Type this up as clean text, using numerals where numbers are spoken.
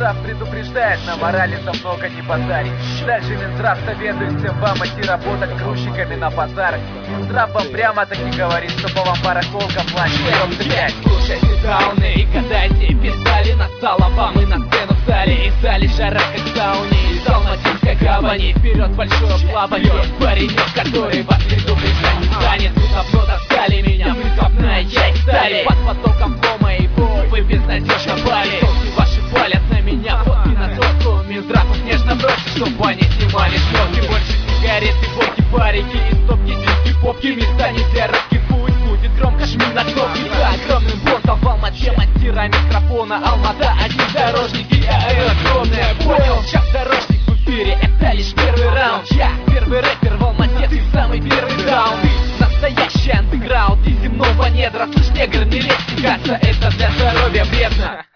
Минздрав предупреждает, на морали-то много не базарить. Дальше Минздрав советует всем вам идти работать грузчиками на базар. Минздрав вам прямо-таки говорит, что по вам барахолка платит. Слушайте дауны и гадайте, писали, настало вам и на сцену встали. И стали жара как в сауне, из Алматинской гавани. Вперед большое плавание, паренек, который вас предупреждать не станет. Давно достали меня, вы говна, часть стали. Под потоком фома и бо, вы безнадежно пали. Толки ваши палят на меня, фотки на сотку. Минздрав их нежно бросит, чтоб они снимали шмотки. Больше сигареты, водки, парики и стопки, сиськи, попки. Места нельзя раскипать, будет громко, жми на кнопки. За огромным бонтом в Алмате мастера микрофона. Алмата, одни дорожники, аэродромная. Понял, час дорожник в эфире, это лишь первый раунд. Я первый рэпер в Алмате, ты самый первый даун. Ты настоящий андеграунд, из земного недра. Слышь, негр, не лезь тягаться, это для здоровья вредно.